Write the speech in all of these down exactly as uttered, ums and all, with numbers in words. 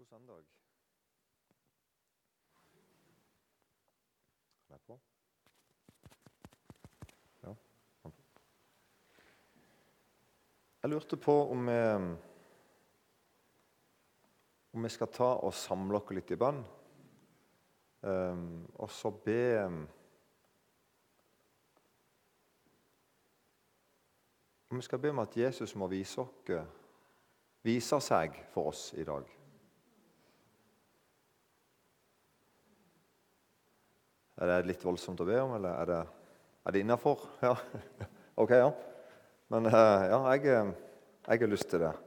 God søndag. Er det på? Ja. Jeg lurte på om vi, om vi skal ta og samle oss litt i bønn, um, og så be om vi skal be om at Jesus må vise oss, vise seg for oss i dag. Er det litt voldsomt å be om, eller er det, er det innenfor? Ja, ok, ja. Men ja, jeg, jeg har lyst til det.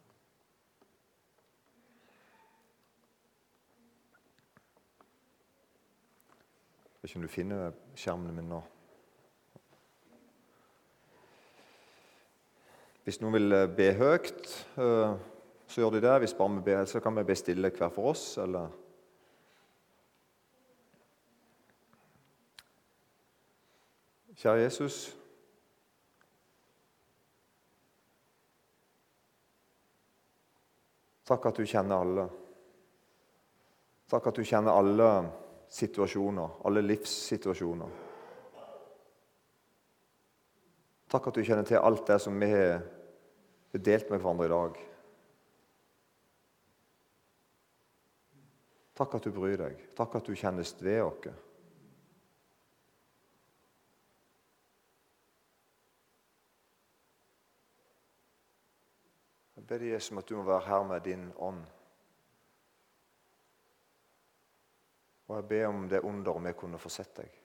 Jeg vet ikke om du finner skjermene mine nå. Hvis noen vil be høyt, så gjør de det. Hvis bare vi ber, så kan vi be stille hver for oss, eller... Kjære Jesus, takk at du kjenner alle. Takk at du kjenner alle situasjoner, alle livssituasjoner. Takk at du kjenner til alt det som vi har delt med hverandre i dag. Takk at du bryr deg. Takk at du kjennes ved oss. Jeg ber deg, Jesus, om at du må være her med din ånd. Og jeg ber om det under om jeg kunne få sett deg.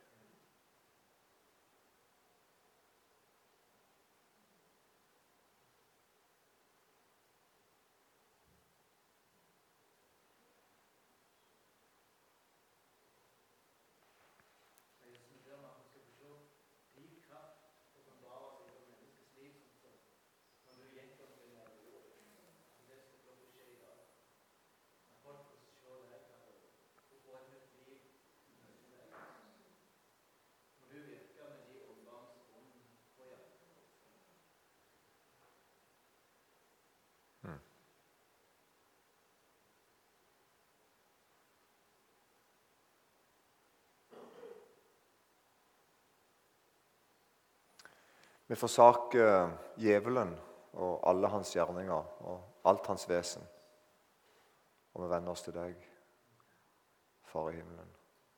Vi forsaker djevelen og alle hans gjerninger og alt hans vesen. Og vi vender oss til deg, Far i himmelen.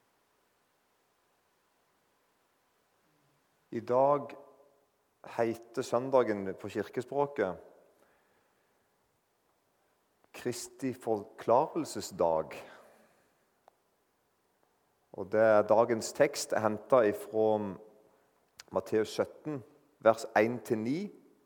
I dag heter søndagen på kirkespråket Kristi forklarelsesdag. Og det er dagens tekst er hentet fra Matteus sytten, vers én til ni.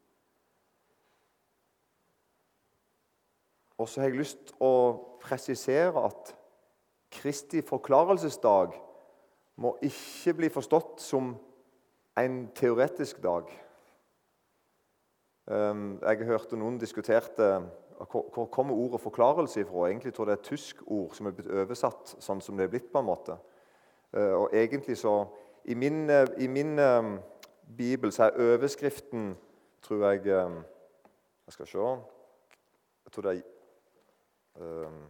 Og så har jeg lyst å presisere at Kristi forklarelsesdag må ikke bli forstått som en teoretisk dag. Jeg hørte noen diskuterte hvor kommer ordet forklarelse ifra. Egentlig tror jeg det er et tysk ord som er blitt oversatt sånn som det er blitt på en måte. Og egentlig så, i min, i min Bibel så er overskriften, tror jeg, jeg skal se, jeg tror det er um,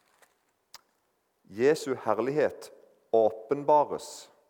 Jesu herlighet åpenbares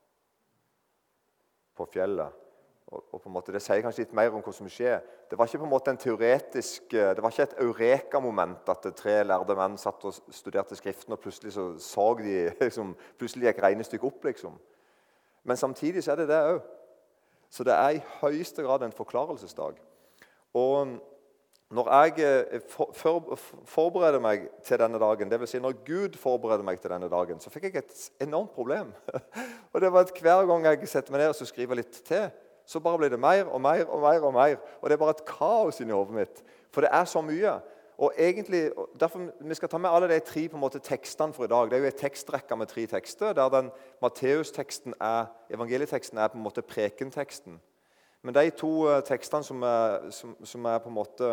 på fjellet. Og, og på en måte, det sier kanskje litt mer om hva som skjer. Det var ikke på en måte en teoretisk, det var ikke et eureka-moment at tre lærde menn satt og studerte skriften, og plutselig så så de, liksom, plutselig gikk regnestykket opp, liksom. Men samtidig så er det det også. Så det er i høyeste grad en forklarelsesdag. Og når jeg for, for, forbereder meg til denne dagen, det vil si når Gud forbereder meg til denne dagen, så fikk jeg et enormt problem. Og det var at hver gang jeg setter meg ned og skriver litt til, så bare blir det mer og mer og mer og mer. Og det er bare et kaos inni hodet mitt. For det er så mye. Og egentlig, derfor vi skal ta med alle de tre på en måte tekstene for i dag. Det er jo en tekstrekke med tre tekster, der den Matteus-teksten er, evangelieteksten er på en måte prekenteksten. Men de to tekstene som er, som, som er på en måte,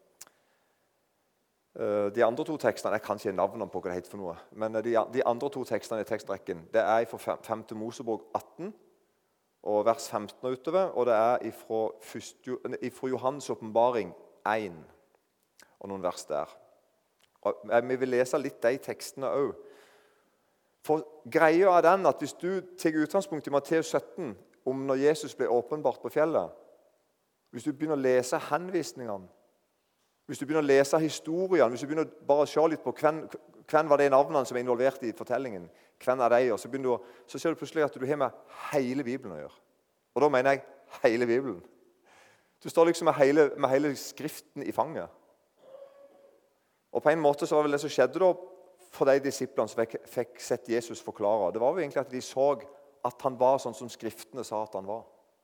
de andre to tekstene, jeg kan ikke navnet på hva det heter for noe, men de, de andre to tekstene i tekstrekken, det er fra femte Mosebok atten, og vers femten og utover, og det er fra Johannes åpenbaring én. Og noen vers der. Vi vil lese litt de tekstene også. For greia er den at hvis du tar utgangspunkt i Matteus sytten om når Jesus ble åpenbart på fjellet, hvis du begynner å lese henvisningene, hvis du begynner å lese historiene, hvis du begynner bare å se litt på hvem, hvem var de navnene som er involvert i fortellingen, hvem er de, og så, begynner du, så ser du plutselig at du har med hele Bibelen å gjøre. Og da mener jeg hele Bibelen. Du står liksom med hele, med hele skriften i fanget. Og på en måte så var vel det som skjedde da for de disiplene som fikk, fikk sett Jesus forklare. Det var jo egentlig at de så at han var sånn som skriftene sa at han var.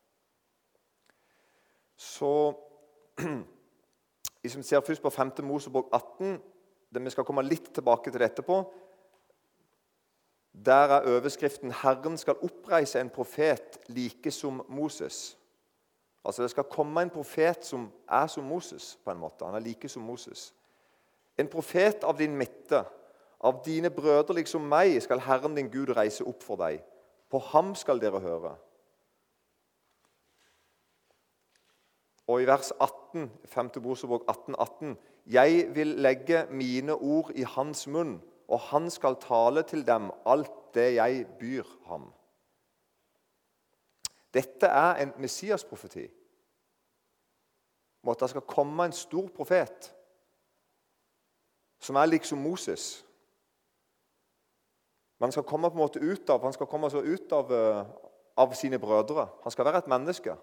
Så hvis vi ser først på femte Mosebok atten, det vi skal komme litt tilbake til det etterpå, der er overskriften «Herren skal oppreise en profet like som Moses». Altså det skal komme en profet som er som Moses på en måte. Han er like som Moses. En profet av din midte, av dine brødre liksom meg, skal Herren din Gud reise opp for deg. På ham skal dere høre. Og i vers atten, femte Mosebok atten, atten, «Jeg vil legge mine ord i hans munn, og han skal tale til dem alt det jeg byr ham.» Dette er en Messias-profeti. Om at det skal komme en stor profet som er liksom Moses. Men han skal komme på en måte ut av, han skal komme så ut av, av sine brødre. Han skal være et menneske.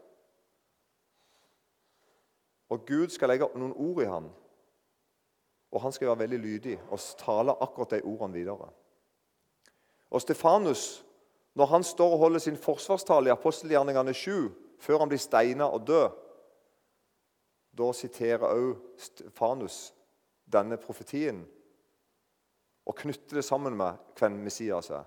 Og Gud skal legge noen ord i han. Og han skal være veldig lydig og tale akkurat de ordene videre. Og Stefanus, når han står og holder sin forsvarstale i Apostelgjerningene sju, før han blir steinet og død, da siterer også Stefanus denne profetien og knytter det sammen med hvem Messias er.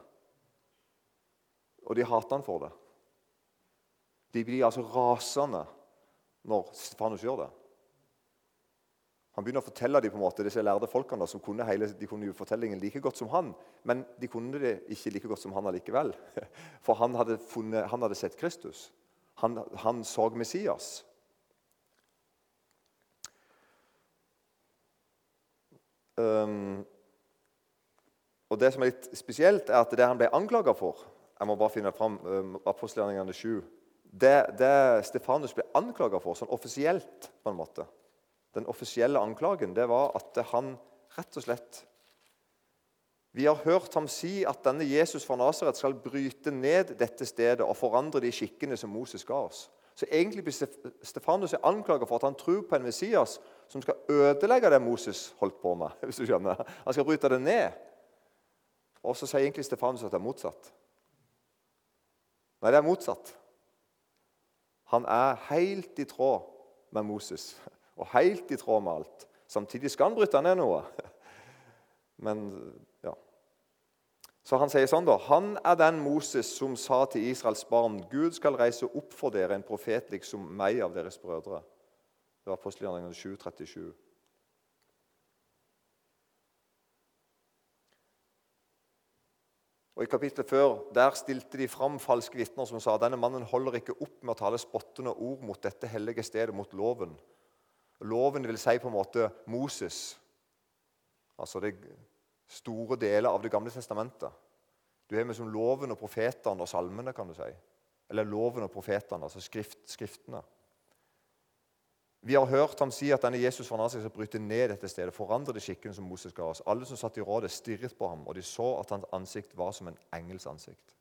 Og de hater han for det. De blir altså rasende når Stefanus gjør det. Han begynner å fortelle dem på en måte, disse lærde folkene som kunne, hele, de kunne jo fortellingen like godt som han, men de kunne det ikke like godt som han allikevel. For han hadde, funnet, han hadde sett Kristus. Han, han så Messias. Um, og det som er litt spesielt er at det han ble anklaget for, jeg må bare finne frem um, Apostelgjerningene sju, det, det Stefanus ble anklaget for, sånn offisielt på en måte, den offisielle anklagen, det var at han rett og slett, vi har hørt ham si at denne Jesus fra Nazaret skal bryte ned dette stedet og forandre de skikkene som Moses ga oss. Så egentlig blir Stefanus anklaget for at han tror på en Messias som skal ødelegge det Moses holdt på med, hvis du skjønner. Han skal bryte det ned. Og så sier egentlig Stefanus at det er motsatt. Nei, det er motsatt. Han er helt i tråd med Moses, og helt i tråd med alt. Samtidig skal han bryte ned noe. Men, ja. Så han sier sånn da, han er den Moses som sa til Israels barn, Gud skal reise opp for dere en profet liksom meg av deres brødre. Det var Apostelgjerningene sju trettisju. Og i kapitlet før, der stilte de fram falske vittner som sa, denne mannen holder ikke opp med å tale spottende ord mot dette hellige stedet, mot loven. Loven vil si på en måte Moses, altså det store deler av det gamle testamentet. Du har med som loven og profetene og salmene, kan du si. Eller loven og profetene, altså skrift, skriftene. Vi har hørt ham si at denne Jesus fra Nazaret skal bryte ned dette stedet, forandre det skikken som Moses ga oss. Alle som satt i rådet stirret på ham, og de så at hans ansikt var som en engels ansikt.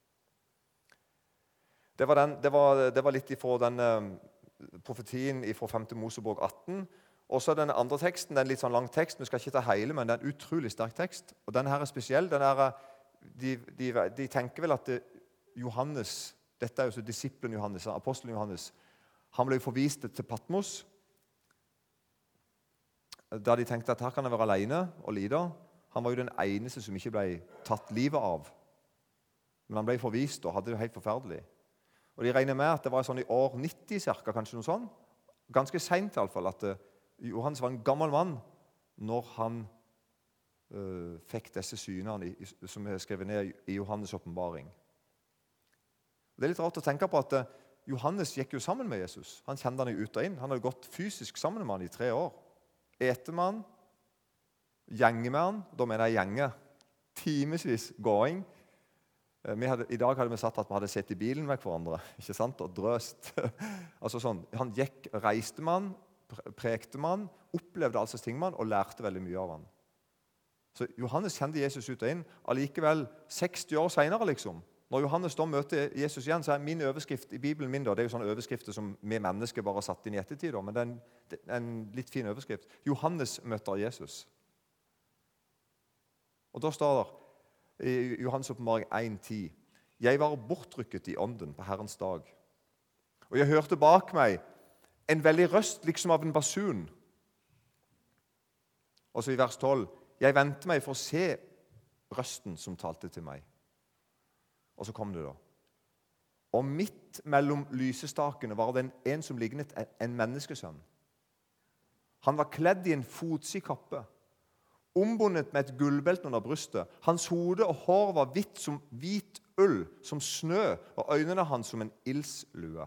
Det var, den, det var, det var litt ifra den uh, profetien fra femte Mosebok atten. Og så den andre teksten, det er en litt sånn lang tekst, vi skal ikke ta hele, men det er en utrolig sterk tekst. Og denne her er spesiell. Den er, de, de, de tenker vel at det, Johannes, dette er jo så disippelen Johannes, apostelen Johannes, han ble forvist til Patmos, da de tenkte at her kan han være alene og lide. Han var jo den eneste som ikke ble tatt livet av. Men han ble forvist og hadde det helt forferdelig. Og de regner med at det var sånn i år nitti cirka, kanskje noe sånn. Ganske sent i alle fall, at Johannes var en gammel mann når han uh, fikk disse synene i, som er skrevet ned i Johannes' åpenbaring. Det er litt rart å tenke på at uh, Johannes gikk jo sammen med Jesus. Han kjente han jo ut og inn. Han hadde gått fysisk sammen med han i tre år. Eter med han, gjenge med han. Da mener jeg gjenge. Timesvis gåing. Vi hadde, I dag hadde vi sagt at vi hadde sett i bilen med hverandre, ikke sant? Og drøst. altså sånn, Han gikk, reiste med han, prekte med han, opplevde altså ting med han, og lærte veldig mye av han. Så Johannes kjente Jesus ut og inn. Allikevel seksti år senere, liksom. Når Johannes da møter Jesus igjen, så er min overskrift i Bibelen min, da, det er jo sånne overskrifter som vi mennesker bare har satt inn i ettertid, da, men det er en, det er en litt fin overskrift. Johannes møter Jesus. Og da står det i Johannes åpenbaring en ti. Jeg var bortrykket i ånden på Herrens dag. Og jeg hørte bak meg en veldig røst, liksom av en basun. Og så i vers tolv. Jeg ventet meg for å se røsten som talte til meg. Og så kom det da. Og midt mellom lysestakene var det en, en som lignet en menneskesønn. Han var kledd i en fotsid kappe, ombundet med et gullbelte under brystet. Hans hode og hår var hvitt som hvit ull, som snø, og øynene hans som en ildslue.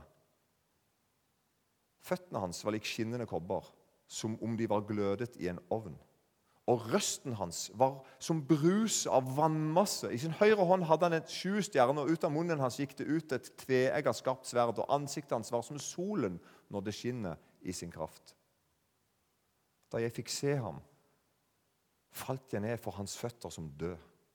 Føttene hans var lik skinnende kobber, som om de var glødet i en ovn. Og røsten hans var som brus av vannmasse. I sin høyre hånd hadde han et sju stjerner, og ut av munnen hans gikk det ut et tveegget skarpt sverd, og ansiktet hans var som solen når det skinner i sin kraft. Da jeg fikk se ham, falt jeg ned for hans føtter som død.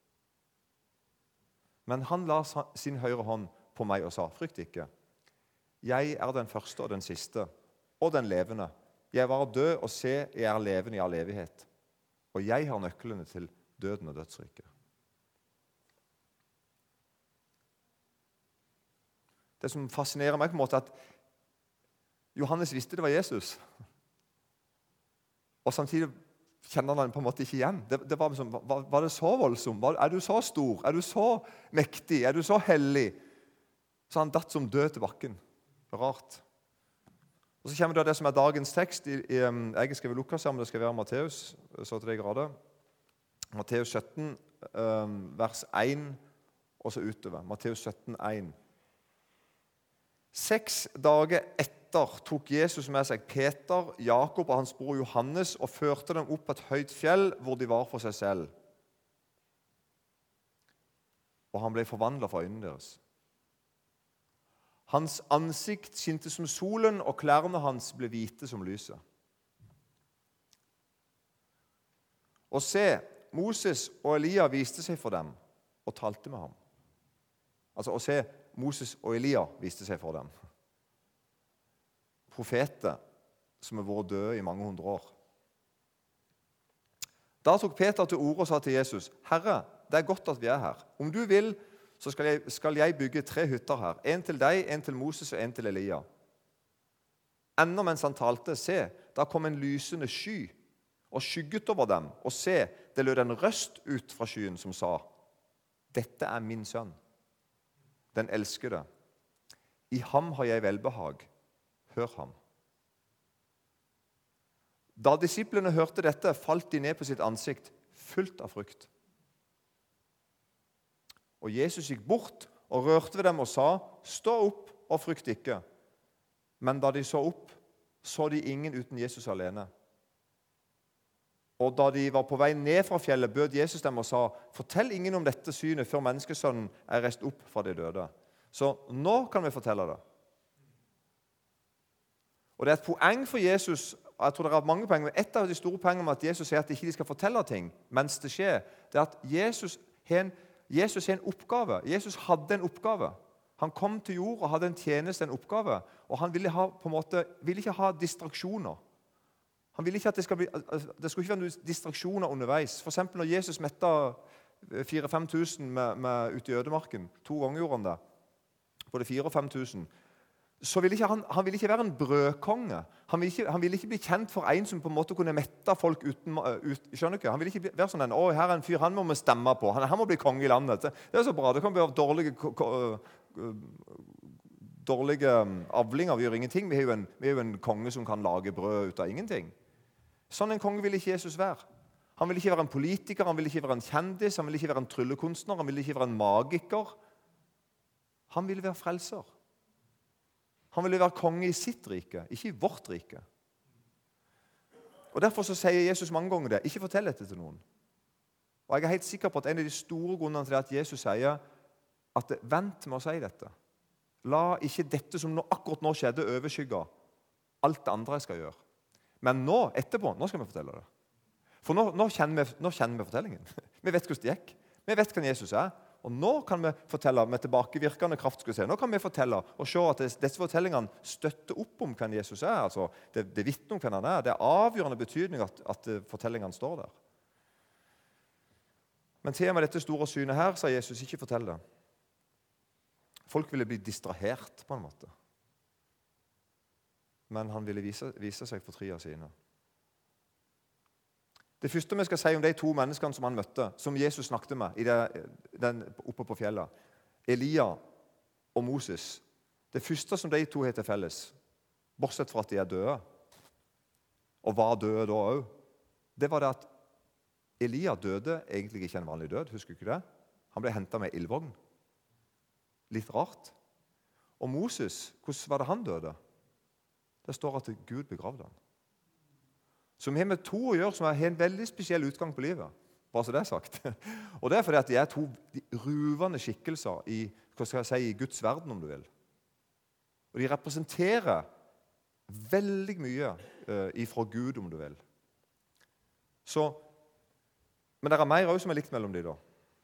Men han la sin høyre hånd på meg og sa, frykt ikke. Jeg er den første og den siste, og den levende. Jeg var død, og se, jeg er levende i all evighet. Og jeg har nøklene til døden og dødsriket. Det som fascinerer meg på en måte er at Johannes visste det var Jesus. Og samtidig kjenner han på en måte ikke igjen. Det, det var, liksom, var, var det så voldsomt? Var, er du så stor? Er du så mektig? Er du så hellig? Så han datt som død til bakken. Rart. Og så kommer det det som er dagens tekst. I, i, jeg har skrevet Lukas, men det skal være Matteus, så til de grader. Matteus sytten, um, vers én, og så utover. Matteus sytten, én. Seks dager etter tok Jesus med seg Peter, Jakob og hans bror Johannes og førte dem opp på et høyt fjell hvor de var for seg selv. Og han ble forvandlet for øynene deres. Hans ansikt skinte som solen, og klærne hans ble hvite som lyset. Og se, Moses og Elia viste seg for dem og talte med ham. Altså, å se, Moses og Elia viste seg for dem. Profeter som har vært døde i mange hundre år. Da tok Peter til orde og sa til Jesus, Herre, det er godt at vi er her. Om du vil, så skal jeg, skal jeg bygge tre hytter her. En til deg, en til Moses og en til Elia. Enda mens han talte, se, da kom en lysende sky og skygget over dem. Og se, det lød en røst ut fra skyen som sa, dette er min sønn, den elskede. I ham har jeg velbehag. Hør ham. Da disiplene hørte dette, falt de ned på sitt ansikt, fullt av frykt. Og Jesus gikk bort og rørte ved dem og sa, stå opp og frykt ikke. Men da de så opp, så de ingen uten Jesus alene. Og da de var på vei ned fra fjellet, bød Jesus dem og sa, fortell ingen om dette synet før menneskesønnen er reist opp fra de døde. Så nå kan vi fortelle det. Og det er et poeng for Jesus, og jeg tror det er mange poeng, men et av de store poengene med at Jesus sier at de ikke skal fortelle ting mens det skjer, det er at Jesus har en Jesus har en oppgave. Jesus hadde en oppgave. Han kom til jord og hadde en tjeneste, en oppgave. Og han ville, ha, på en måte, ville ikke ha distraksjoner. Han ville ikke at det, skal bli, det skulle ikke være noen distraksjoner underveis. For eksempel når Jesus mettet fire-fem tusen med, med ute i ødemarken, to ganger gjorde han det, både fire og fem tusen, så ville ikke han, han ville ikke være en brødkonge. Han ville, ikke, han ville ikke bli kjent for en som på en måte kunne mette folk uten, ut, skjønner ikke? Han ville ikke være sånn en, å, her er en fyr, han må vi stemme på. Han, han må bli konge i landet. Det er så bra. Det kan bli dårlige, dårlige avlinger. Vi gjør ingenting. Vi er, jo en, vi er jo en konge som kan lage brød ut av ingenting. Sånn en konge ville ikke Jesus være. Han ville ikke være en politiker, han ville ikke være en kjendis, han ville ikke være en tryllekunstner, han ville ikke være en magiker. Han ville være frelser. Han ville være konge i sitt rike, ikke i vårt rike. Og Derfor så sier Jesus mange ganger det. Ikke fortell dette til noen. Og jeg er helt sikker på at en av de store grunnene til det at Jesus sier at vent med å si dette. La ikke dette som nå, akkurat nå skjedde, overskygge alt det andre jeg skal gjøre. Men nå, etterpå, nå skal vi fortelle det. For nå, nå, kjenner, vi, nå kjenner vi fortellingen. Vi vet hvordan det gikk. Vi vet hvem Jesus er. Og nå kan vi fortelle med tilbakevirkende kraft. Skal vi se. Nå kan vi fortelle og se at disse fortellingene støtter opp om hvem Jesus er. Altså, det, det vitner om hvem han er. Det er avgjørende betydning at, at fortellingene står der. Men til og med dette store synet her, sa Jesus, ikke fortell det. Folk ville bli distrahert på en måte. Men han ville vise, vise seg for trea sine. Det første vi skal si om de to menneskene som han møtte, som Jesus snakket med i det, den, oppe på fjellet, Elia og Moses, det første som de to har til felles, bortsett fra at de er døde, og var døde da også, det var det at Elia døde egentlig ikke en vanlig død, husker du ikke det? Han ble hentet med ildvogn. Litt rart. Og Moses, hvordan var det han døde? Det står at Gud begravde han. Så vi har med to å gjøre som har en veldig spesiell utgang på livet. Bare så det er sagt. Og det er fordi at de er to ruvende skikkelser i, hva skal jeg si, i Guds verden, om du vil. Og de representerer veldig mye uh, ifra Gud, om du vil. Så, men det er mer også som er likt mellom de da.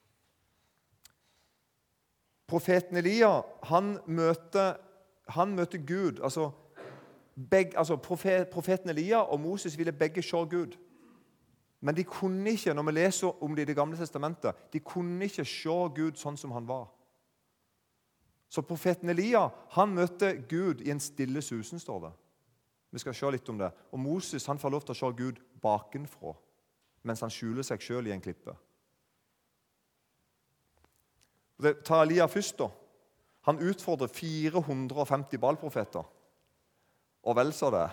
Profeten Elia, han møter, han møter Gud, altså Begge, altså profet, profeten Elia og Moses ville begge se Gud. Men de kunne ikke, når vi leser om det i Det gamle testamentet, de kunne ikke se Gud sånn som han var. Så profeten Elia, han møtte Gud i en stille susen, står det. Vi skal se litt om det. Og Moses, han får lov til å se Gud bakenfra, mens han skjuler seg selv i en klippe. Ta Elia først da. Han utfordrer fire hundre og femti Baal-profeter. Og vel så det.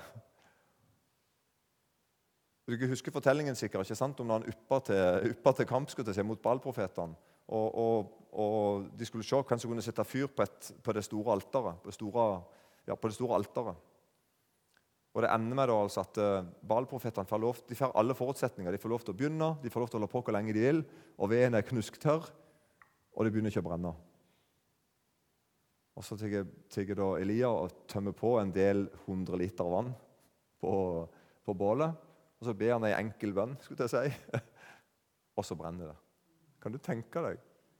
Du husker fortellingen sikkert, ikke sant? Om når han uppa til, uppa til kamp skulle til seg mot Baal-profetene. Og, og, og de skulle se hvem som kunne sette fyr på, et, på det store alteret. På det store, ja, på det store alteret. Og det ender med da, altså, at Baal-profetene får lov, de får alle forutsetninger. De får lov til å begynne, de får lov til å holde på hvor lenge de vil, og veden er knusktørr, og de begynner ikke å brenne. Og så tigger da Elia og tømmer på en del hundre liter vann på, på bålet. Og så ber han en enkel bønn, skulle jeg si. Og så brenner det. Kan du tenke deg?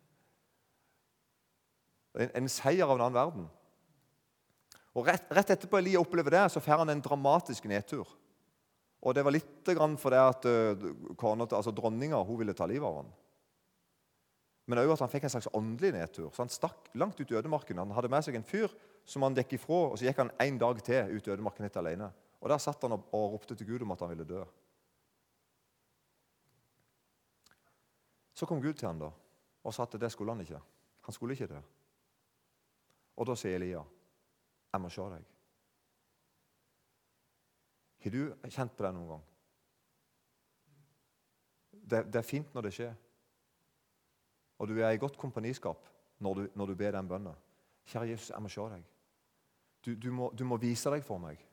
En, en seier av en annen verden. Og rett, rett etterpå Elia opplever det, så får han en dramatisk nedtur. Og det var litt grann for det at uh, kona, altså dronninga, hun ville ta livet av han. Men også at han fikk en slags åndelig nedtur. Så han stakk langt ut i ødemarken. Han hadde med seg en fyr som han dekk ifra, og så gikk han en dag til ut i ødemarken helt alene. Og der satt han og, og ropte til Gud om at han ville dø. Så kom Gud til han da, og sa at det skulle han ikke. Han skulle ikke dø. Og da sier Elia, jeg må se deg. Har du kjent på det noen gang? Det, det er fint når det skjer. Og du er i godt kompaniskap når du, når du ber den bønnen. Kjære Jesus, jeg må se deg. Du, du, må, du må vise deg for meg.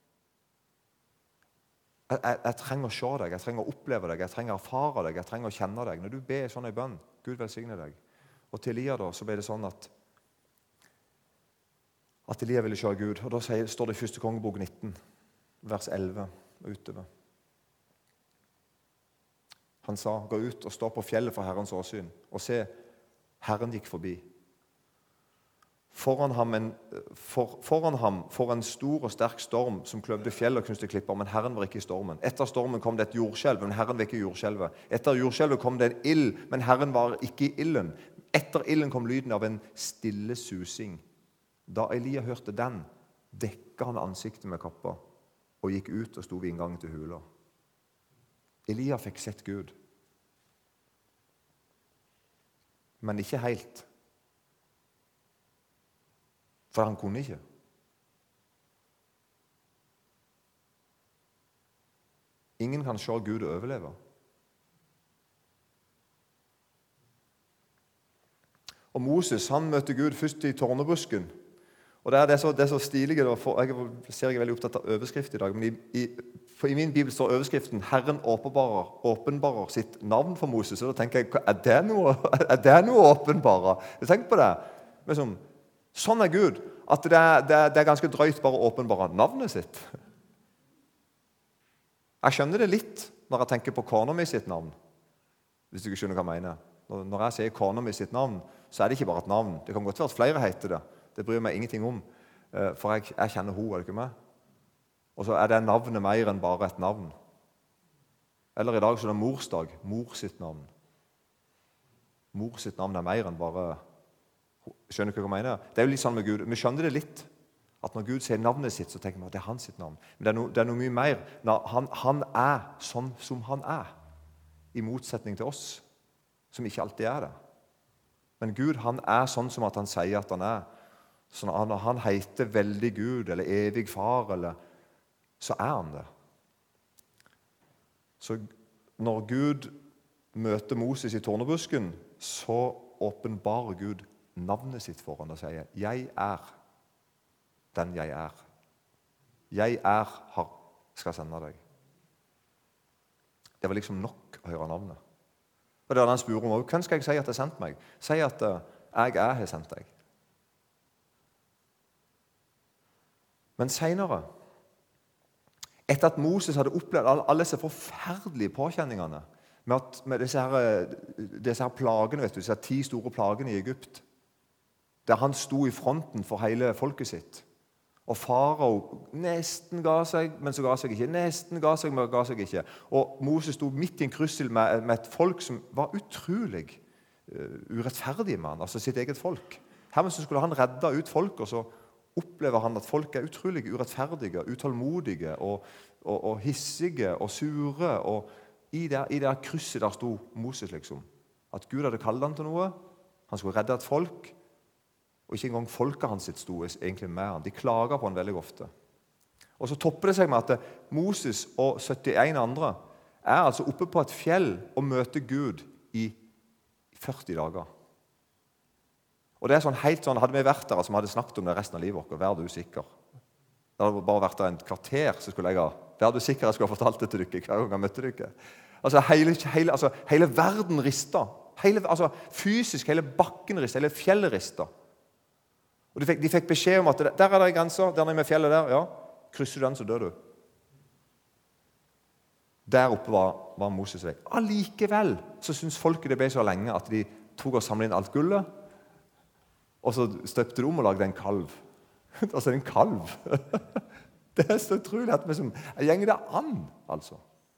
Jeg, jeg, jeg trenger å se deg, jeg trenger å oppleve deg, jeg trenger å erfare deg, jeg trenger å kjenne deg. Når du ber sånn en bønn, Gud velsigne deg. Og til Elia da, så ble det sånn at at Elia ville se Gud. Og da står det i første kongebok nitten, vers elleve og utover. Han sa, gå ut og stå på fjellet for Herrens åsyn, og se, Herren gikk forbi. Foran ham, en, for, foran ham for en stor og sterk storm som kløvde fjell og knuste klipper, men Herren var ikke i stormen. Etter stormen kom det et jordskjelv, men Herren var ikke i jordskjelvet. Etter jordskjelvet kom det en ild, men Herren var ikke i ilden. Etter ilden kom lyden av en stille susing. Da Elia hørte den, dekket han ansiktet med kappa og gikk ut og sto ved inngangen til hula. Elia fikk sett Gud. Men ikke helt. For han kunne ikke. Ingen kan se Gud og overleve. Og Moses, han møtte Gud først i tårnebusken. Og det er, det er, så, det er så stilig. For, jeg ser jeg er veldig opptatt av overskrift i dag. Men i, i, for i min bibel står overskriften 'Herren åpenbarer, åpenbarer sitt navn for Moses'. Og da tenker jeg, er det noe, er det noe åpenbare? Jeg tenker på det. Men sånn, sånn er Gud. At det er, det, er, det er ganske drøyt bare å åpenbare navnet sitt. Jeg skjønner det litt når jeg tenker på kona mi sitt navn. Hvis du ikke skjønner hva jeg mener. Når, når jeg sier kona mi sitt navn, så er det ikke bare et navn. Det kan godt være at flere heter det. Det bryr meg ingenting om, for jeg, jeg kjenner henne, er det ikke meg? Og så er det navnet mer enn bare et navn. Eller i dag så er det morsdag, mor sitt navn. Mor sitt navn er mer enn bare... Skjønner du hva jeg mener? Det er jo litt sånn med Gud. Vi skjønner det litt, at når Gud sier navnet sitt, så tenker vi at det er hans sitt navn. Men det er, no, det er noe mye mer. Han, han er sånn som han er, i motsetning til oss, som ikke alltid er det. Men Gud, han er sånn som at han sier at han er. Så når han heter veldig Gud, eller evig far, eller, så er han det. Så når Gud møter Moses i tornebusken, så åpenbarer Gud navnet sitt for han og sier, jeg er den jeg er. Jeg er, har, skal sende deg. Det var liksom nok å høre navnet. Og det var den spør om, hvem skal jeg si at det har sendt meg? Si at uh, jeg er har sendt deg. Men senere, etter at Moses hadde opplevd alle, alle disse forferdelige påkjenningene, med, at, med disse, her, disse her plagene, vet du, disse ti store plagene i Egypt, der han sto i fronten for hele folket sitt, og farao nesten ga seg, men så ga seg ikke, nesten ga seg, men ga seg ikke. Og Moses sto midt i en kryssel med, med et folk som var utrolig uh, urettferdig med han, altså sitt eget folk. Hermed så skulle han redde ut folk, og så opplever han at folk er utrolig urettferdige, utålmodige og, og, og hissige og sure. Og i det, i det krysset der sto Moses liksom. At Gud hadde kallet han til noe. Han skulle redde et folk. Og ikke engang folket hans sitt sto egentlig med han. De klager på han veldig ofte. Og så topper det seg med at Moses og syttien andre er altså oppe på et fjell og møter Gud i førti dager. Og det er sånn helt sånn, hadde vi vært der som hadde snakket om det resten av livet vårt, vær du sikker. Det hadde bare vært der en kvarter, så skulle jeg ha, vær du sikker jeg skulle ha fortalt det til dere hver gang jeg møtte dere. Altså hele, hele, altså, hele verden ristet. Hele, altså, fysisk, hele bakken ristet, hele fjellet ristet. Og de fikk, de fikk beskjed om at det, der er det grenser, der er med fjellet der, ja, krysser du den så dør du. Der oppe var, var Moses vei. Allikevel så synes folket det ble så lenge at de tok og samlet inn alt gullet, og så støpte de om og lagde en kalv. Altså en kalv. Det er så utrolig at vi som gjenger det an, altså.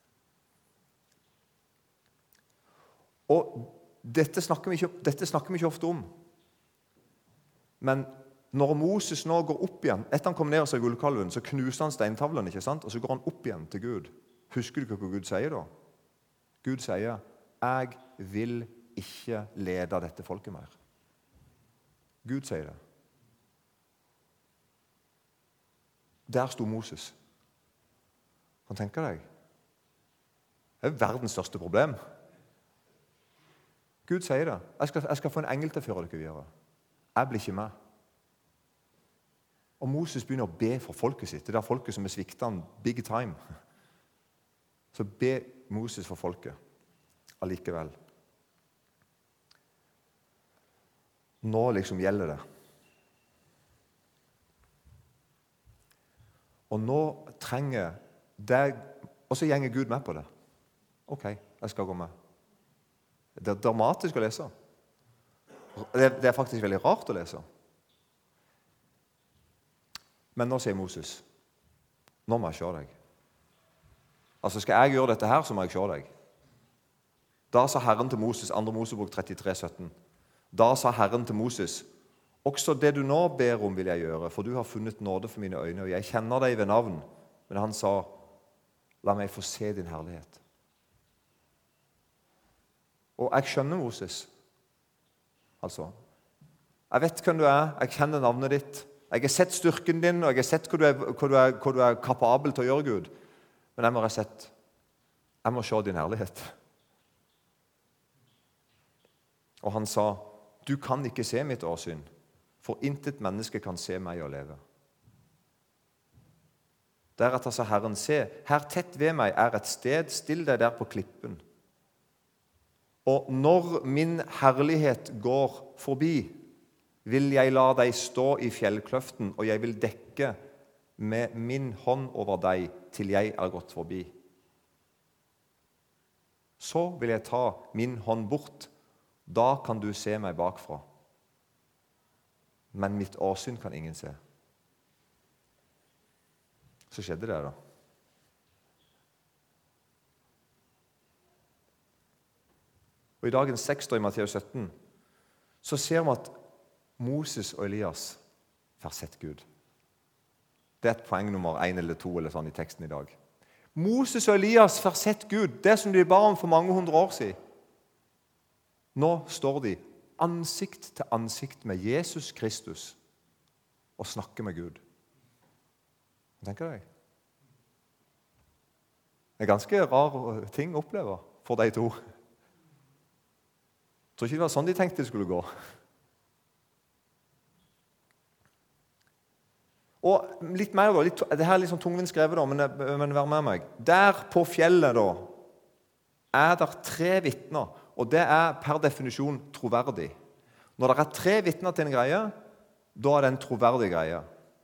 Og dette snakker vi ikke, dette snakker vi ikke ofte om. Men når Moses nå går opp igjen, etter han kom ned og ser gullkalven, så knuser han steintavlen, ikke sant? Og så går han opp igjen til Gud. Husker du hva Gud sier da? Gud sier, jeg vil ikke lede dette folket mer. Gud sier det. Der sto Moses. Kan tenke deg. Det er verdens største problem. Gud sier det. Jeg skal, jeg skal få en engel til å føre dere videre. Jeg blir ikke med. Og Moses begynner å be for folket sitt. Det er folket som er sviktet han big time. Så be Moses for folket. Allikevel. Nå liksom gjelder det. Og nå trenger det, og så gjenger Gud med på det. Ok, jeg skal gå med. Det er dramatisk å lese. Det, det er faktisk veldig rart å lese. Men nå sier Moses, nå må jeg se deg. Altså skal jeg gjøre dette her, så må jeg se deg. Da sa Herren til Moses, andre Mosebok trettitre sytten. Da sa Herren til Moses, også det du nå ber om vil jeg gjøre, for du har funnet nåde for mine øyne, og jeg kjenner deg ved navn. Men han sa, la meg få se din herlighet. Og jeg skjønner Moses. Altså, jeg vet hvem du er, jeg kjenner navnet ditt, jeg har sett styrken din, og jeg har sett hva du er, hva du er, hva du er kapabel til å gjøre, Gud. Men jeg må ha sett, jeg må se din herlighet. Og han sa, du kan ikke se mitt åsyn, for intet menneske kan se meg og leve. Deretter sa Herren, se, her tett ved meg er et sted, still deg der på klippen. Og når min herlighet går forbi, vil jeg la deg stå i fjellkløften, og jeg vil dekke med min hånd over deg til jeg er gått forbi. Så vil jeg ta min hånd bort, da kan du se meg bakfra. Men mitt åsyn kan ingen se. Så skjedde det da. Og i dagens tekst i Matteus sytten så ser vi at Moses og Elias får sett Gud. Det er et poeng nummer én eller to eller sånn i teksten i dag. Moses og Elias får sett Gud, det som de ba om for mange hundre år siden. Nå står de ansikt til ansikt med Jesus Kristus og snakker med Gud. Hva tenker deg? Det er en ganske rar ting å oppleve for de to. Jeg tror ikke det var sånn de tenkte det skulle gå. Og litt mer da, litt, det her er litt sånn tungvint skrevet da, men, men vær med meg. Der på fjellet da, er det tre vittner, og det er per definisjon troverdig. Når det er tre vittner til en greie, da er det en troverdig greie.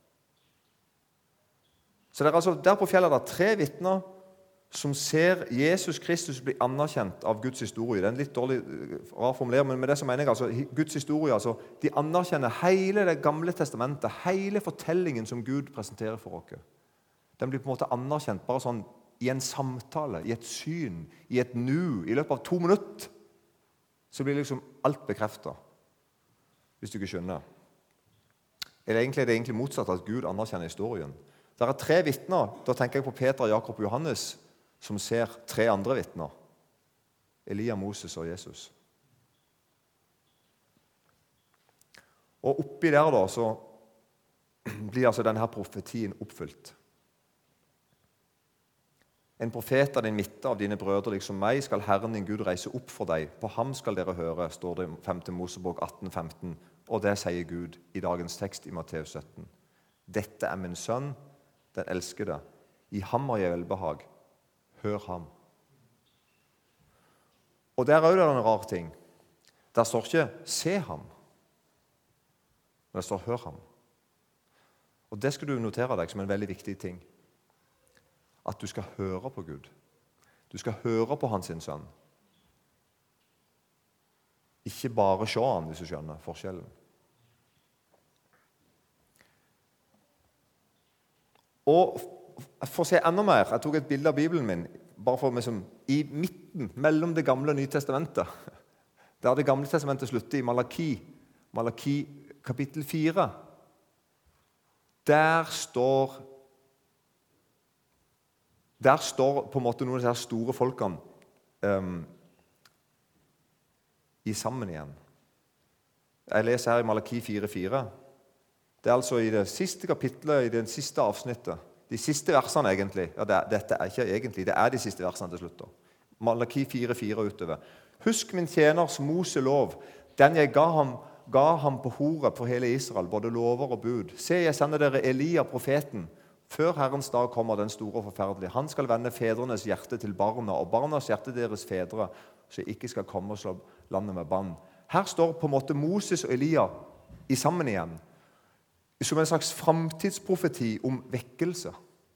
Så det er altså, der på fjellet er det tre vittner som ser Jesus Kristus bli anerkjent av Guds historie. Det er en litt dårlig rar formulering, men med det som mener jeg, altså, Guds historie, altså, de anerkjenner hele det gamle testamentet, hele fortellingen som Gud presenterer for oss. Den blir på en måte anerkjent bare sånn i en samtale, i et syn, i et nu, i løpet av to minutter. Så blir liksom alt bekreftet, hvis du ikke skjønner. Eller egentlig er det egentlig motsatt at Gud anerkjenner historien. Det er tre vittner, da tenker jeg på Peter, Jakob og Johannes, som ser tre andre vittner. Elia, Moses og Jesus. Og oppi der da, så blir altså denne profetien oppfylt. En profet av din midte av dine brødre, liksom meg, skal Herren din Gud reise opp for deg. På ham skal dere høre, står det i femte Mosebok atten femten. Og det sier Gud i dagens tekst i Matteus sytten. Dette er min sønn, den elskede. I ham har jeg velbehag. Hør ham. Og der er jo en rar ting. Der står ikke se ham, men det står hør ham. Og det skal du notere deg som en veldig viktig ting. At du skal høre på Gud. Du skal høre på hans sønn. Ikke bare se han, hvis du skjønner forskjellen. Og for å se enda mer, jeg tok et bilde av Bibelen min, bare for meg som i midten, mellom det gamle og nye testamentet. Der det gamle testamentet slutter i Malaki, Malaki kapittel fire. Der står, der står på en måte noen av disse store folkene um, i sammen igjen. Jeg leser her i Malaki fire fire. Det er altså i det siste kapitlet, i det siste avsnittet. De siste versene egentlig. Ja, det, dette er ikke egentlig, det er de siste versene til slutt. Da. Malaki fire fire utover. Husk min tjeners Mose lov, den jeg ga ham, ga ham på Horeb for hele Israel, både lover og bud. Se, jeg sender dere Elia, profeten. Før Herrens dag kommer den store og forferdelige. Han skal vende fedrenes hjerte til barna, og barnas hjerte deres fedre, så jeg ikke skal komme og slå landet med bann. Her står på en måte Moses og Elia i sammen igjen, som en slags framtidsprofeti om vekkelse.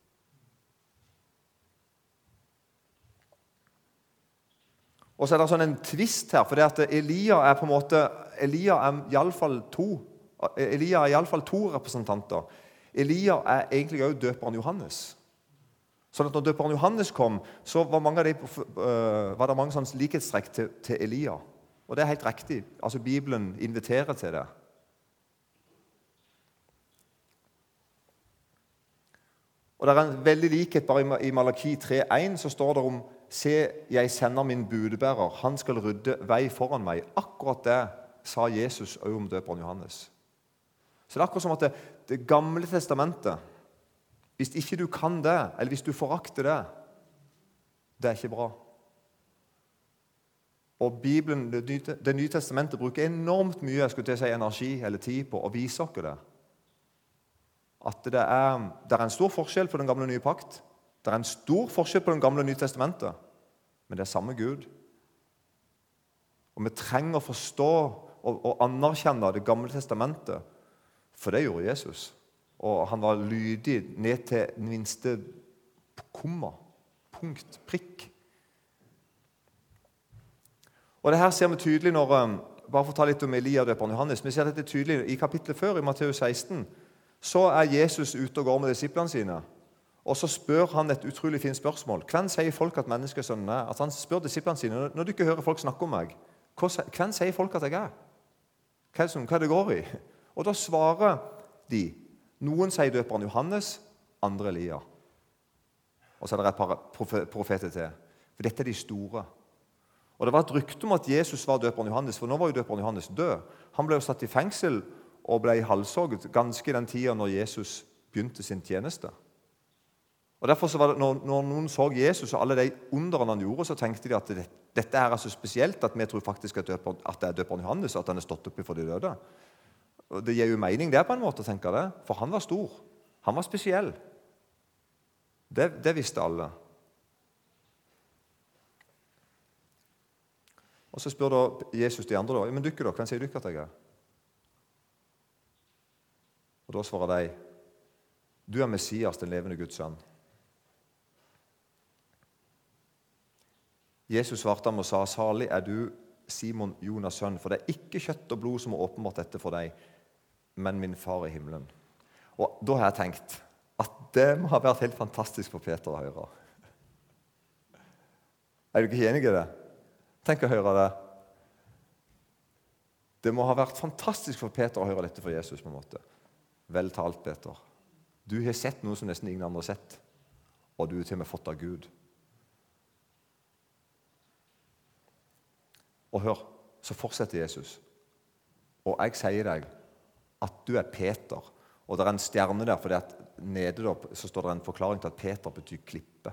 Og så er det sånn en tvist her, for det at Elia er på en måte, Elia er i alle fall to, Elia er i alle fall to representanter. Elia er egentlig også døperen Johannes. Sånn at når døperen Johannes kom, så var, mange av de, uh, var det mange sånne likhetstrekk til, til Elia. Og det er helt riktig. Altså Bibelen inviterer til det. Og det er en veldig likhet bare i Malaki tre én, så står det om se, jeg sender min budbærer, han skal rydde vei foran meg. Akkurat det sa Jesus også om døperen Johannes. Så det er akkurat som at det, det gamle testamentet, hvis ikke du kan det, eller hvis du forakter det, det er ikke bra. Og Bibelen, Det nye, det nye testamentet bruker enormt mye jeg skulle til å si, energi eller tid på å vise oss det. At det er, det er en stor forskjell på den gamle og nye pakt. Det er en stor forskjell på den gamle og nye testamentet. Men det er samme Gud. Og vi trenger å forstå og, og anerkjenne det gamle testamentet. For det gjorde Jesus. Og han var lydig ned til den minste komma, punkt, prikk. Og det her ser vi tydelig når, bare for å ta litt om Elia og døperen Johannes, vi ser dette tydelig i kapittelet før, i Matteus seksten. Så er Jesus ute og går med disiplene sine, og så spør han et utrolig fint spørsmål. Hvem sier folk at menneskesønnen er? At han spør disiplene sine, når du ikke hører folk snakke om meg, hvem sier folk at jeg er? Hva er det, som, hva det går i? Og da svarer de, noen sier døperen Johannes, andre Elia. Og så er det et par profeter til, for dette er de store. Og det var et rykte om at Jesus var døperen Johannes, for nå var jo døperen Johannes død. Han ble jo satt i fengsel og ble halshogget ganske i den tiden når Jesus begynte sin tjeneste. Og derfor så var det, når, når noen så Jesus og alle de underene han gjorde, så tenkte de at det, dette er så spesielt at vi tror faktisk at, døper, at det er døperen Johannes, og at han er stått opp for de døde. Og det gir jo mening det på en måte å tenke det, for han var stor. Han var spesiell. Det, det visste alle. Og så spør da Jesus de andre, da, men dere da, hvem sier dere at jeg er? Og da svarer de, du er Messias, den levende Guds sønn. Jesus svarte ham og sa, salig er du, Simon Jonas sønn, for det er ikke kjøtt og blod som har åpenbart dette for deg, men min far i himmelen. Og da har jeg tenkt at det må ha vært helt fantastisk for Peter å høre. Er du ikke enig i det? Tenk å høre det. Det må ha vært fantastisk for Peter å høre dette fra Jesus på en måte. Vel talt, Peter. Du har sett noe som nesten ingen andre har sett, og du har til og med fått av Gud. Og hør, så fortsetter Jesus. Og jeg sier deg at du er Peter, og det er en stjerne der, for nede da, så står det en forklaring til at Peter betyr klippe.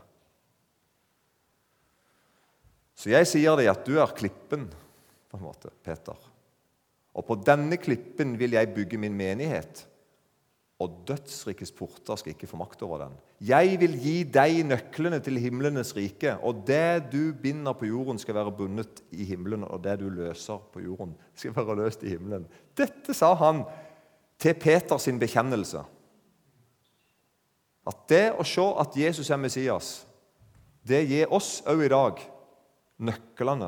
Så jeg sier deg at du er klippen, på en måte, Peter. Og på denne klippen vil jeg bygge min menighet, og dødsrikes porter skal ikke få makt over den. Jeg vil gi deg nøklene til himlenes rike, og det du binder på jorden skal være bundet i himmelen, og det du løser på jorden skal være løst i himmelen. Dette sa han til Peter sin bekjennelse. At det å se at Jesus er Messias, det gir oss også i dag nøklene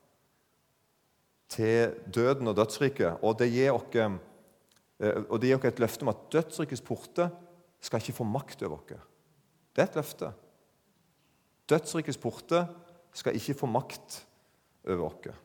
til døden og dødsriket, og det gir oss, og det gir oss et løfte om at dødsrikets porte skal ikke få makt over oss. Det er et løfte. Dødsrikets porte skal ikke få makt over oss.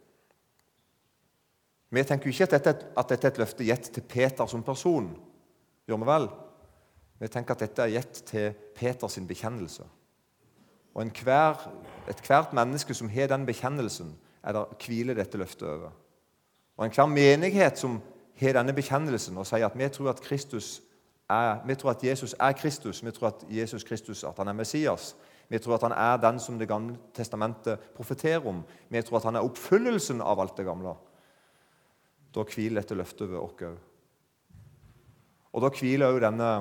Vi tenker jo ikke at dette, at dette er et løfte gitt til Peter som person, gjør vi vel? Vi tenker at dette er gitt til Peter sin bekjennelse. Og en hver, et hvert menneske som har den bekjennelsen, er der hviler dette løftet over. Og en hver menighet som har denne bekjennelsen og sier at vi tror at Kristus er, vi tror at Jesus er Kristus, vi tror at Jesus Kristus, at han er Messias, vi tror at han er den som det gamle testamentet profeterer om, vi tror at han er oppfyllelsen av alt det gamle. Da hviler dette løftet over oss også. Og da hviler også denne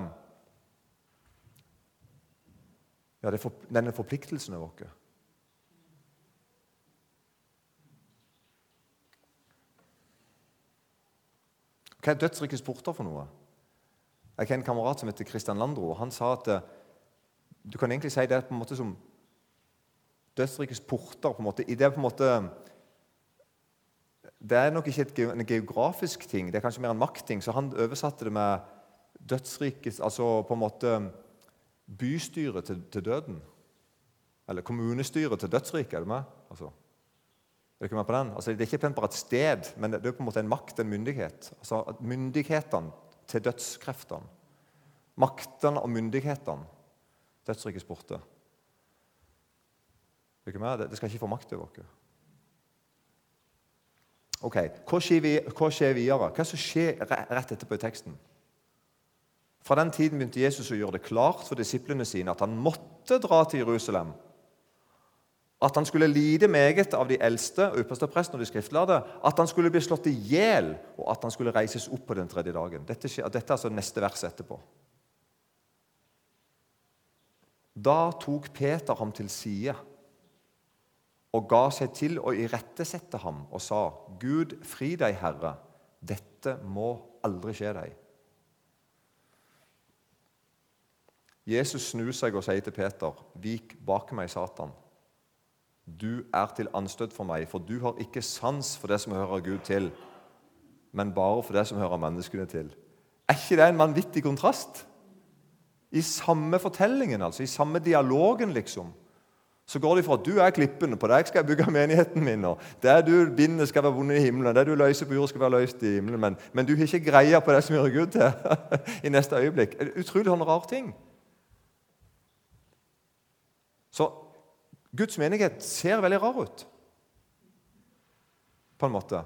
Ja, det er for, denne forpliktelsen av oss. Hva er dødsrikes porter for noe? Jeg har en kamerat som heter Christian Landro, og han sa at du kan egentlig si det på en måte som dødsrikes porter, på en måte. I det på en måte det er nok ikke et, en geografisk ting, det er kanskje mer en maktting, så han oversatte det med dødsrikes, altså på en måte bystyret til, til døden, eller kommunestyret til dødsriket, er du med? Altså, er du ikke med på den? Altså, det er ikke bare et sted, men det er på en måte en makt, en myndighet. Altså, myndighetene til dødskreftene. Maktene og myndighetene. Dødsrikes porte. Er du ikke med? Det, det skal ikke få makt over oss. Ok, hva skjer, vi, hva skjer videre? Hva som skjer rett etterpå i teksten? Fra den tiden begynte Jesus å gjøre det klart for disiplene sine at han måtte dra til Jerusalem at han skulle lide meget av de eldste og ypperstepresten og de skriftlærde, at han skulle bli slått i hjel, og at han skulle reises opp på den tredje dagen. Dette, skjer, dette er altså neste vers etterpå. Da tok Peter ham til side og ga seg til å irettesette ham og sa, Gud, fri deg, Herre, dette må aldri skje deg. Jesus snur seg og sier til Peter, vik bak meg, Satan. Du er til anstøt for meg, for du har ikke sans for det som hører Gud til, men bare for det som hører menneskene til. Er ikke det en vanvittig kontrast? I samme fortellingen, altså, i samme dialogen, liksom, så går det fra at du er klippen, på deg skal jeg bygge menigheten min, og det du binder skal være vunnet i himmelen, det du løser på jord skal være løst i himmelen, men, men du har ikke greia på det som gjør Gud til i neste øyeblikk. Det er utrolig en rar ting. Så Guds menighet ser veldig rar ut, på en måte.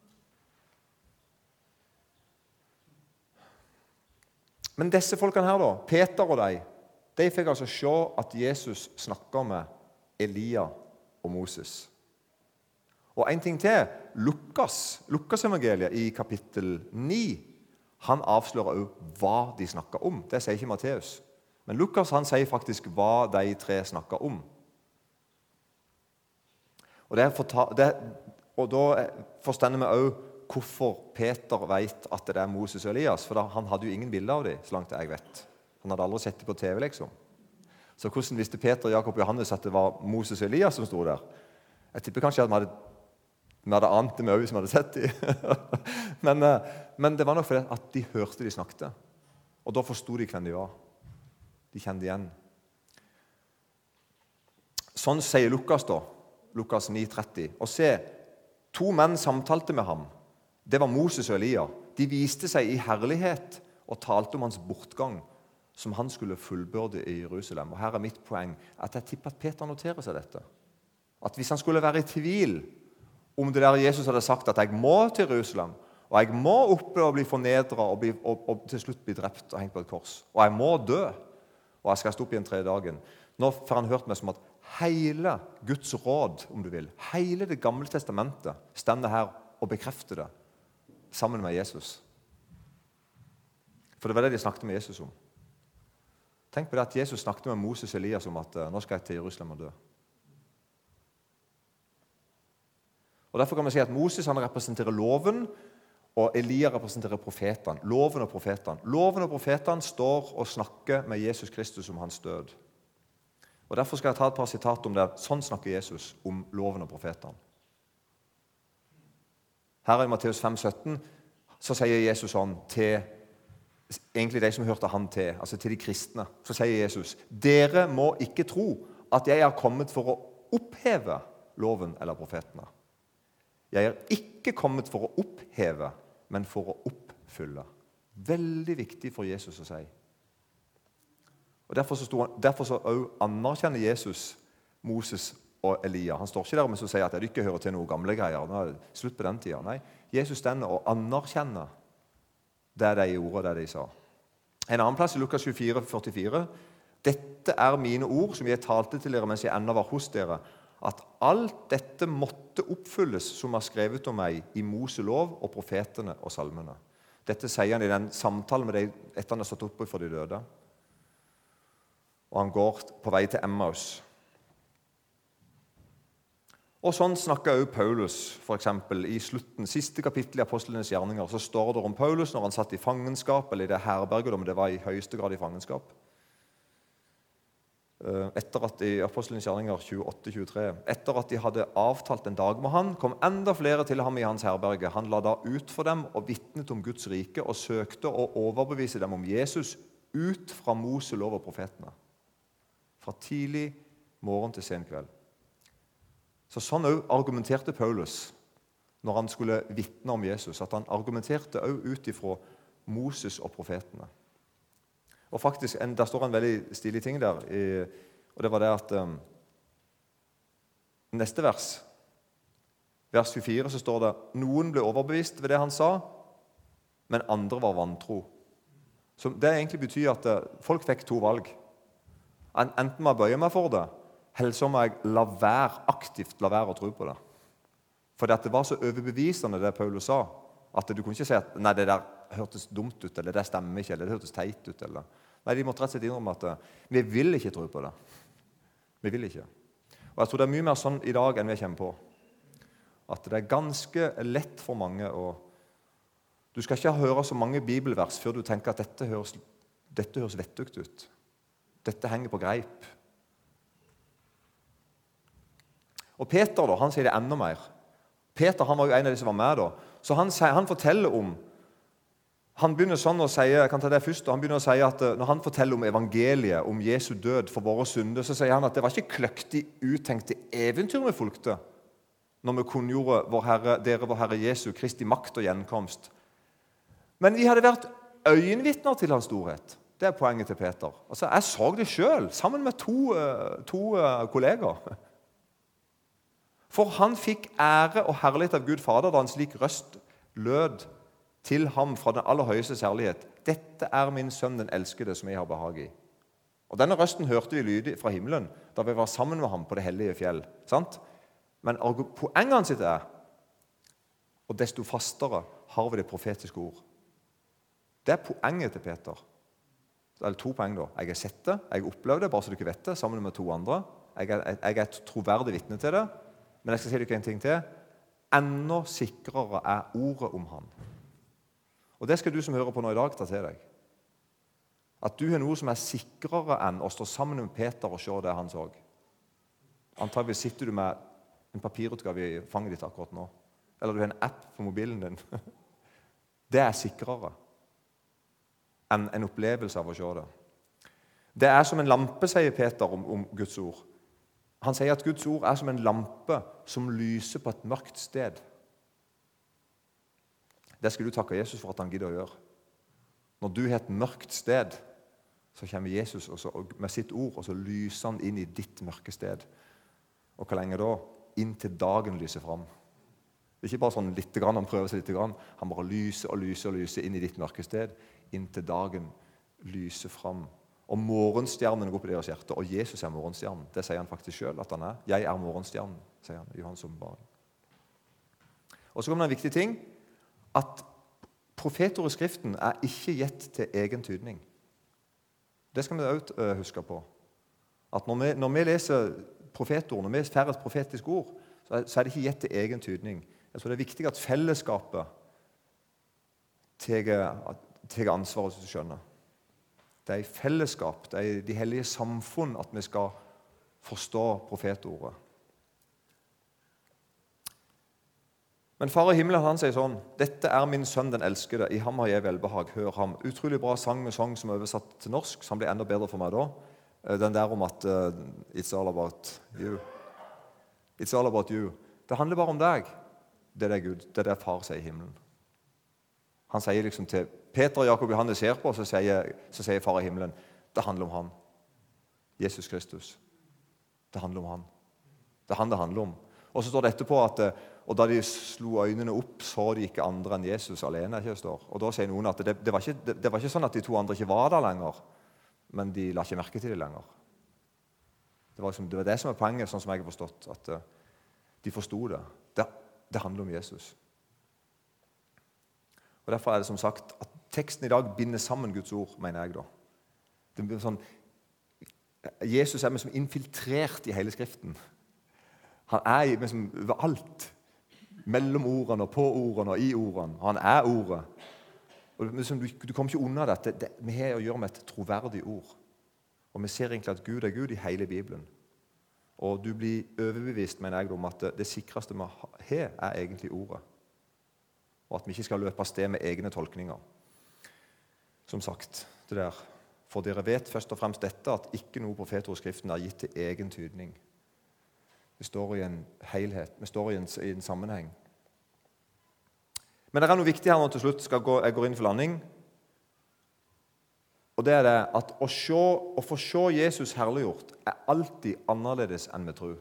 Men disse folkene her da, Peter og de, de fikk altså se at Jesus snakket med Elia og Moses. Og en ting til, Lukas, Lukas evangeliet i kapittel ni, han avslører også hva de snakket om. Det sier ikke Matteus. Men Lukas han sier faktisk hva de tre snakket om. Og, det er forta- det, og da forstår vi også hvorfor Peter vet at det er Moses og Elias, for da, han hadde jo ingen bilder av dem, så langt jeg vet. Han hadde aldri sett dem på T V, liksom. Så hvordan visste Peter, Jakob og Johannes at det var Moses og Elias som stod der? Jeg tipper kanskje at vi hadde, vi hadde ant det med øye som hadde sett dem. men, men det var nok fordi at de hørte de snakket, og da forstod de hvem de var. De kjente igjen. Sånn sier Lukas da, Lukas ni tretti. Og se, to menn samtalte med ham. Det var Moses og Elia. De viste seg i herlighet og talte om hans bortgang, som han skulle fullbyrde i Jerusalem. Og her er mitt poeng, at jeg tipper at Peter noterer seg dette. At hvis han skulle være i tvil om det der Jesus hadde sagt at jeg må til Jerusalem, og jeg må oppe og bli fornedret og, bli, og, og til slutt bli drept og hengt på et kors, og jeg må dø, og jeg skal stå opp igjen tredje dagen. Nå får han hørt meg som at hele Guds råd, om du vil, hele det gamle testamentet, stender her og bekrefter det, sammen med Jesus. For det var det de snakket med Jesus om. Tenk på det at Jesus snakket med Moses og Elias om at nå skal jeg til Jerusalem og dø. Og Derfor kan vi si at Moses han representerer loven, og Elia representerer profetene. Loven og profetene. Loven og profetene står og snakker med Jesus Kristus om hans død. Og Derfor skal jeg ta et par sitat om det. Sånn snakker Jesus om loven og profetene. Her i Matteus fem sytten så sier Jesus sånn til egentlig de som hørte han til, altså til de kristne. Så sier Jesus, dere må ikke tro at jeg er kommet for å oppheve loven eller profetene. Jeg er ikke kommet for å oppheve, men for å oppfylle. Veldig viktig for Jesus å si. Og Derfor så, stod, derfor så anerkjenner Jesus Moses og Elia. Han står ikke der med å si at jeg ikke hører til noen gamle greier. Nå er det slutt på den tiden. Nei, Jesus stender og anerkjenner det de gjorde, det de sa. En annen plass i Lukas tjuefire førtifire. Dette er mine ord som jeg talte til dere mens jeg ennå var hos dere, at alt dette måtte oppfylles som er skrevet om meg i Moselov og profetene og salmene. Dette sier han i den samtalen med de etter han har stått oppe for de døde. Og han går på vei til Emmaus. Og sånn snakker også Paulus, for eksempel, i slutten, siste kapittel i Apostlenes gjerninger, så står det om Paulus når han satt i fangenskap, eller i det herberget, men det var i høyeste grad i fangenskap. Etter at i Apostlenes gjerninger tjueåtte tjuetre, etter at de hadde avtalt en dag med han, kom enda flere til ham i hans herberge. Han la da ut for dem og vittnet om Guds rike og søkte å overbevise dem om Jesus ut fra Mose lov og profetene. Fra tidlig morgen til sen kveld. Så sånn også argumenterte Paulus når han skulle vitne om Jesus, at han argumenterte også ut ifra Moses og profetene. Og faktisk, en, der står en veldig stilig ting der, i, og det var det at um, neste vers, vers tjuefire, så står det, noen ble overbevist ved det han sa, men andre var vantro. Så det egentlig betyr at uh, folk fikk to valg. Enten man bøyer meg for det, Eller så må jeg la være, aktivt la være å tro på det. For det var så overbevisende det Paulus sa, at du kunne ikke si at nei, det der hørtes dumt ut, eller det stemmer ikke, eller det hørtes teit ut. Eller. Nei, de måtte rett og slett innrømme at vi vil ikke tro på det. Vi vil ikke. Og jeg tror det er mye mer sånn i dag enn vi kommer på. At det er ganske lett for mange å... Du skal ikke høre så mange bibelvers før du tenker at dette høres, dette høres vettugt ut. Dette henger på greip. Og Peter da, han sier det enda mer. Peter han var jo en av de som var med da. Så han, han forteller om, han begynner sånn å si, jeg kan ta det først, han begynner å si at når han forteller om evangeliet, om Jesu død for våre synder, så sier han at det var ikke kløktig uttenkte eventyr vi fulgte, når vi kunngjorde vår Herre, dere vår Herre Jesu Kristi makt og gjenkomst. Men vi hadde vært øyenvitner til hans storhet. Det er poenget til Peter. Altså, jeg så det selv, sammen med to, to kolleger. For han fikk ære og herlighet av Gud Fader da en slik røst lød til ham fra den aller høyeste særlighet. Dette er min sønn, den elskede, som jeg har behag i. Og denne røsten hørte vi lydig fra himmelen da vi var sammen med ham på det hellige fjell. Sant? Men poenget sitt er, og desto fastere har vi det profetiske ord. Det er poenget til Peter. Eller to poeng da. Jeg har sett det, jeg har opplevd det, bare så du ikke vet det, sammen med to andre. Jeg er, jeg er et troverdig vitne til det. Men jeg skal si dere en ting til. Enda sikrere er ordet om han. Og det skal du som hører på nå i dag ta til deg. At du har noe som er sikrere enn å stå sammen med Peter og se det han så. Antageligvis sitter du med en papirutgave i fanget ditt akkurat nå. Eller du har en app på mobilen din. Det er sikrere enn en opplevelse av å se det. Det er som en lampe, sier Peter om, om Guds ord. Han sier at Guds ord er som en lampe som lyser på et mørkt sted. Det skal du takke Jesus for at han gidder å gjøre. Når du har et mørkt sted, så kommer Jesus også, med sitt ord, og så lyser han inn i ditt mørke sted. Og hvor lenge da? Inntil dagen lyser fram. Det er ikke bare sånn litt grann, han prøver seg litt grann. Han bare lyser og lyser og lyser inn i ditt mørke sted, inntil dagen lyser fram. Og morgenstjernen går på deres hjerte, og Jesus er morgenstjernen. Det sier han faktisk selv at han er. Jeg er morgenstjernen, sier han i Johans åpenbaring. Og så kommer det en viktig ting, at profeter i Skriften er ikke gitt til egen tydning. Det skal vi også huske på. At når vi, når vi leser profetord, når vi får et profetisk ord, så er det ikke gitt til egen tydning. Jeg tror det er viktig at fellesskapet tar ansvaret, hvis du skjønner. Det er i fellesskap, det er i de hellige samfunn at vi skal forstå profetordet. Men far i himmelen, han sier sånn: dette er min sønn den elskede, i ham har jeg velbehag, hør ham. Utrolig bra sang med sang som er oversatt til norsk, som blir enda bedre for meg da. Den der om at uh, it's all about you. It's all about you. Det handler bare om deg. Det er det Gud, det er det far sier i himmelen. Han sier liksom til Peter, Jakob, Johannes ser på, så sier, så sier far i himmelen, det handler om han. Jesus Kristus. Det handler om han. Det er han det handler om. Og så står det etterpå at, og da de slo øynene opp, så de ikke andre enn Jesus alene, ikke det står. Og da sier noen at det, det, var ikke, det, det var ikke sånn at de to andre ikke var der lenger, men de la ikke merke til det lenger. Det var, liksom, det var det som er poenget, sånn som jeg har forstått, at uh, de forstod det. det. Det handler om Jesus. Og derfor er det som sagt at teksten i dag binder sammen Guds ord, mener jeg da. Det blir sånn, Jesus er liksom infiltrert i hele Skriften. Han er liksom ved alt. Mellom ordene og på ordene og i ordene. Han er ordet. Og liksom, du, du kommer ikke unna dette. Det, vi har å gjøre med et troverdig ord. Og vi ser egentlig at Gud er Gud i hele Bibelen. Og du blir overbevist, mener jeg, om at det, det sikreste vi har, er egentlig ordet. Og at vi ikke skal løpe av sted med egne tolkninger. Som sagt, det der. For dere vet først og fremst dette, at ikke noe profeter i Skriften er gitt til egen tydning. Vi står i en helhet, vi står i en, i en sammenheng. Men det er noe viktig her nå til slutt, skal gå, jeg går inn for landing. Og det er det at å, se, å få se Jesus herliggjort er alltid annerledes enn vi tror.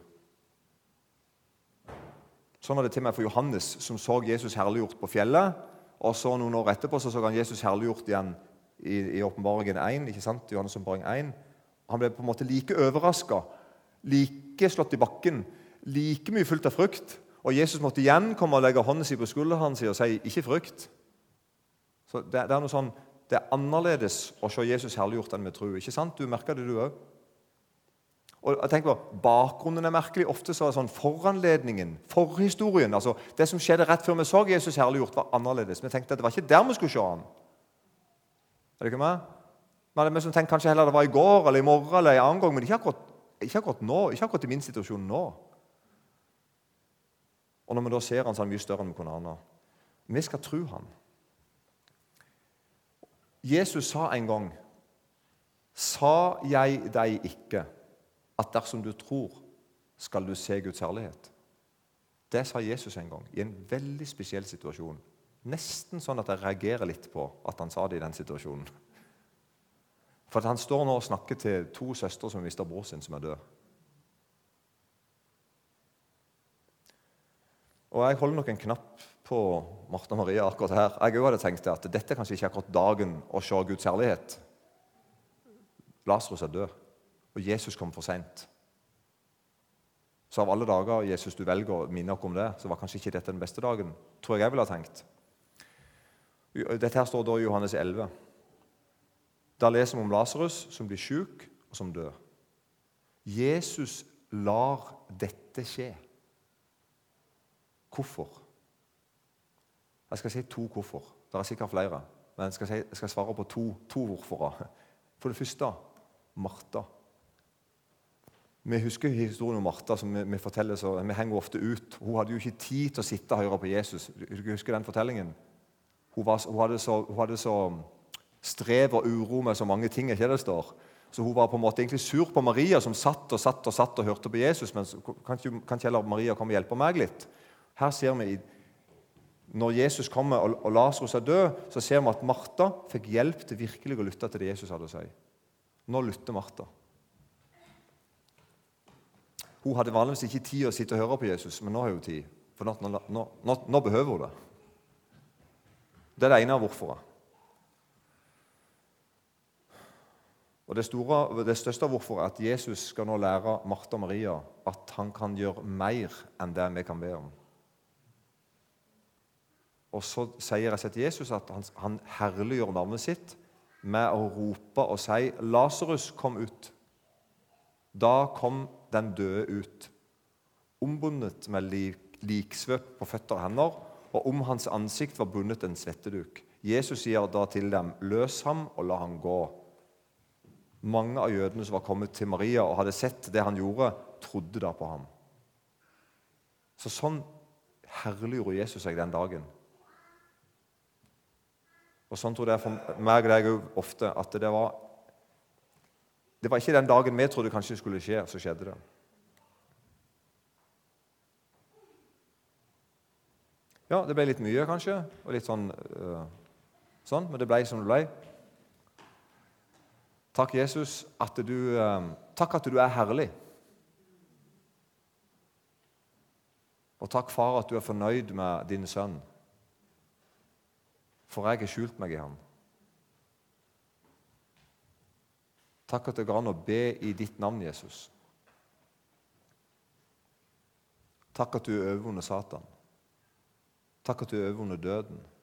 Sånn var det til meg for Johannes, som så Jesus herliggjort på fjellet, og så noen år etterpå så så han Jesus herliggjort igjen i, i åpenbaringen én, ikke sant? Johannes åpenbaring én. Han ble på en måte like overrasket like slått i bakken, like mye fullt av frykt. Og Jesus måtte igjen komme og legge hånden sin på skulderen sin og si, ikke frykt. Så det, det er noe sånn, det er annerledes å se Jesus herliggjort enn vi tror. Ikke sant? Du merker det du også. Og jeg tenker på, bakgrunnen er merkelig. Ofte så er det sånn foranledningen, forhistorien, altså det som skjedde rett før vi så Jesus herliggjort var annerledes. Vi tenkte at det var ikke der vi skulle se han. Er det ikke meg? Men det er vi som tenkte kanskje heller det var i går, eller i morgen, eller en annen gang, men ikke akkurat, ikke akkurat nå, ikke akkurat i min situasjon nå. Og når vi da ser han, så er han mye større enn vi kunne ane. Vi skal tro han. Jesus sa en gang, sa jeg deg ikke, at dersom du tror, skal du se Guds herlighet. Det sa Jesus en gang, i en veldig spesiell situasjon. Nesten sånn at jeg reagerer litt på at han sa det i den situasjonen. For han står nå og snakker til to søstre som mister bror sin, som er død. Og jeg holder nok en knapp på Martha og Maria akkurat her. Jeg hadde tenkt at dette er kanskje ikke akkurat dagen å se Guds herlighet. Lazarus er død, og Jesus kom for sent. Så av alle dager Jesus du velger å minne oss om det, så var kanskje ikke dette den beste dagen, tror jeg jeg ville ha tenkt. Dette her står da i Johannes elleve. Da leser vi om Lazarus som blir syk og som dør. Jesus lar dette skje. Hvorfor? Jeg skal si to hvorfor. Det er sikkert flere, men jeg skal, si, jeg skal svare på to, to hvorfor. For det første, Martha. Vi husker historien om Martha, som vi, vi forteller, så vi henger ofte ut. Hun hadde jo ikke tid til å sitte og høre på Jesus. Du husker den fortellingen? Hun, var, hun, hadde så, hun hadde så strev og uro med så mange ting, ikke det står. Så hun var på en måte egentlig sur på Maria, som satt og satt og satt og hørte på Jesus, men kan ikke, kan ikke heller Maria komme og hjelpe meg litt? Her ser vi, når Jesus kommer og, og Lazarus er død, så ser vi at Martha fikk hjelp til virkelig å lytte til det Jesus hadde å si. Nå lytter Martha. Hun hadde vanligvis ikke tid å sitte og høre på Jesus, men nå har hun tid. For nå, nå, nå, nå behøver hun det. Det er det ene av hvorfor. Og det, store, det største av hvorfor er at Jesus skal nå lære Martha og Maria at han kan gjøre mer enn det vi kan be om. Og så sier jeg til Jesus at han, han herliggjør navnet sitt med å rope og si, Lazarus kom ut. Da kom den døde ut, ombundet med lik, liksvøp på føtter og hender, og om hans ansikt var bundet en svetteduk. Jesus sier da til dem, løs ham og la ham gå. Mange av jødene som var kommet til Maria og hadde sett det han gjorde, trodde da på ham. Så sånn herliggjorde Jesus seg den dagen. Og sånn tror jeg for meg og deg ofte, at det var, det var ikke den dagen vi trodde kanskje skulle skje, så skjedde det. Ja, det ble litt mye kanskje, og litt sånn, øh, sånn, men det ble som det ble. Takk Jesus, at du, øh, takk at du er herlig. Og takk far at du er fornøyd med din sønn. For jeg har skjult meg i ham. Takk at det går an å be i ditt navn, Jesus. Takk at du er overvunnet Satan. Takk at du er overvunnet døden.